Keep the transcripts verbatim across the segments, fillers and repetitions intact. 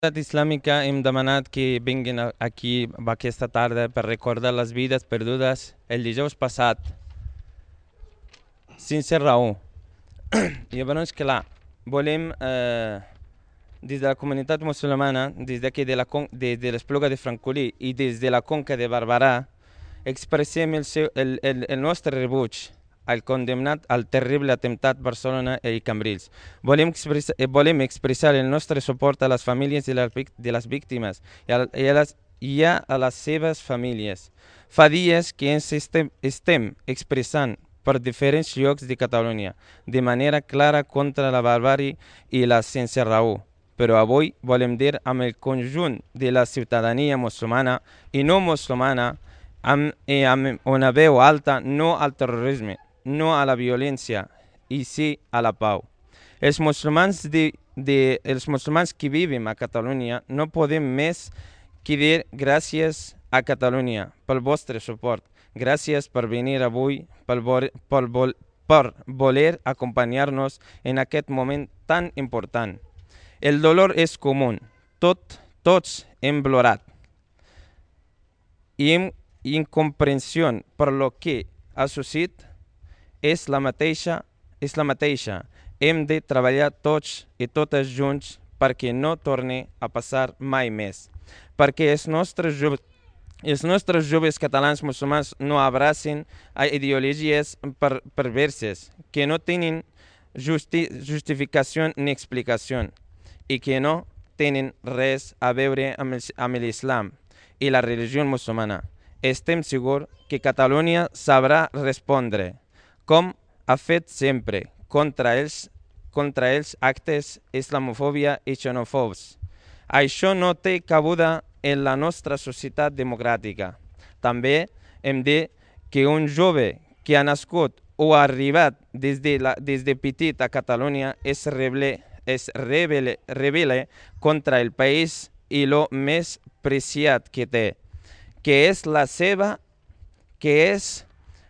Comunitat islàmica hem demanat que vinguin a- aquí aquesta tarda per recordar les vides perdudes el dijous passat, sense raó. Llavors, clar, volem, eh, des de la comunitat musulmana, des d'aquí de la con- des de l'Espluga de Francolí i des de la Conca de Barberà, expressem el, seu, el, el, el nostre rebuig al condemnat al terrible atemptat Barcelona i Cambrils. Volem, expressa, eh, volem expressar el nostre suport a les famílies de les, vic- de les víctimes i a, i, a les, i a les seves famílies. Fa dies que ens estem, estem expressant per diferents llocs de Catalunya de manera clara contra la barbàrie i la sense raó. Però avui volem dir amb el conjunt de la ciutadania musulmana i no musulmana amb, i amb una veu alta no al terrorisme, no a la violència i sí a la pau. Els musulmans, de, de, els musulmans que vivim a Catalunya no podem més que dir gràcies a Catalunya pel vostre suport. Gràcies per venir avui, per, per, per voler acompanyar-nos en aquest moment tan important. El dolor és comú, tot, tots hem plorat i hem incomprensió per lo que ha succeït és la mateixa, és la mateixa. Hem de treballar tots i totes junts perquè no torni a passar mai més. Perquè els nostres joves, els nostres joves catalans musulmans no abracin a ideologies per, perverses que no tenen justi, justificació ni explicació i que no tenen res a veure amb, el, amb l'islam i la religió musulmana. Estem segurs que Catalunya sabrà respondre, com ha fet sempre, contra els, contra els actes islamofòbia i xenofobs. Això no té cabuda en la nostra societat democràtica. També hem de que un jove que ha nascut o ha arribat des de, la, des de petit a Catalunya es rebel·le, es rebel·le, rebel·le contra el país i lo més preciat que té, que és la seva, que és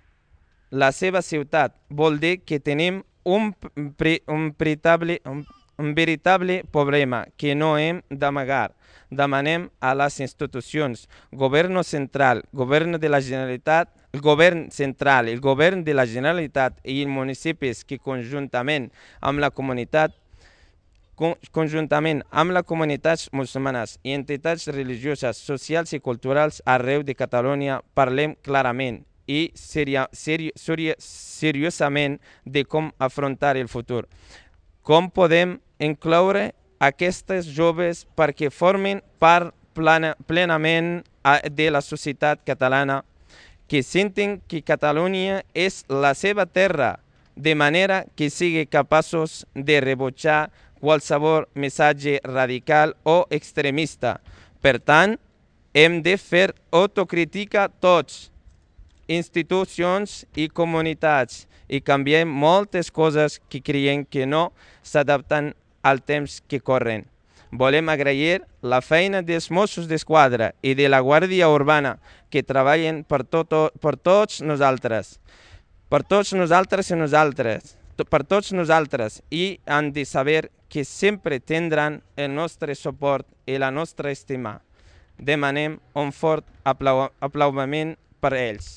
la seva ciutat. Vol dir que tenim un, un, veritable, un, un veritable problema que no hem d'amagar. Demanem a les institucions, govern central, govern de la Generalitat, el govern central, el govern de la Generalitat i els municipis que conjuntament amb la comunitat conjuntament amb les comunitats musulmanes i entitats religioses, socials i culturals arreu de Catalunya parlem clarament i seria, seri, seri, seriosament de com afrontar el futur. Com podem incloure aquestes joves perquè formin part plena, plenament de la societat catalana, que sentin que Catalunya és la seva terra, de manera que siguin capaços de rebutjar qualsevol missatge radical o extremista. Per tant, hem de fer autocrítica tots, institucions i comunitats, i canviem moltes coses que creiem que no s'adapten al temps que corren. Volem agrair la feina dels Mossos d'Esquadra i de la Guàrdia Urbana que treballen per, tot, per tots nosaltres, per tots nosaltres i nosaltres, per tots nosaltres, i han de saber que sempre tindran el nostre suport i la nostra estima. Demanem un fort aplau aplaudiment per ells.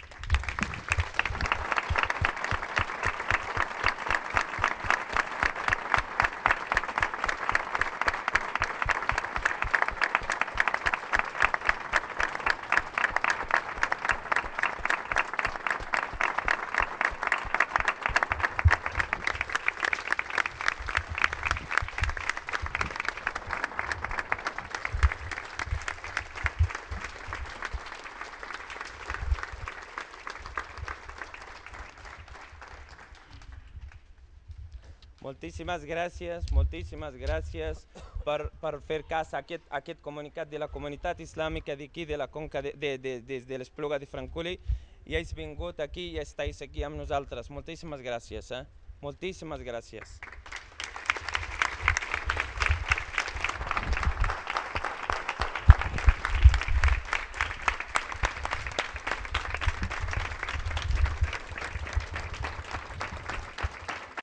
Moltíssimes gràcies, moltíssimes gràcies per, per fer cas a aquest, a aquest comunicat de la comunitat islàmica d'aquí, de la Conca, de, de, de, des de l'Espluga de Francolí, i heu vingut aquí i esteu aquí amb nosaltres. Moltíssimes gràcies, eh? Moltíssimes gràcies.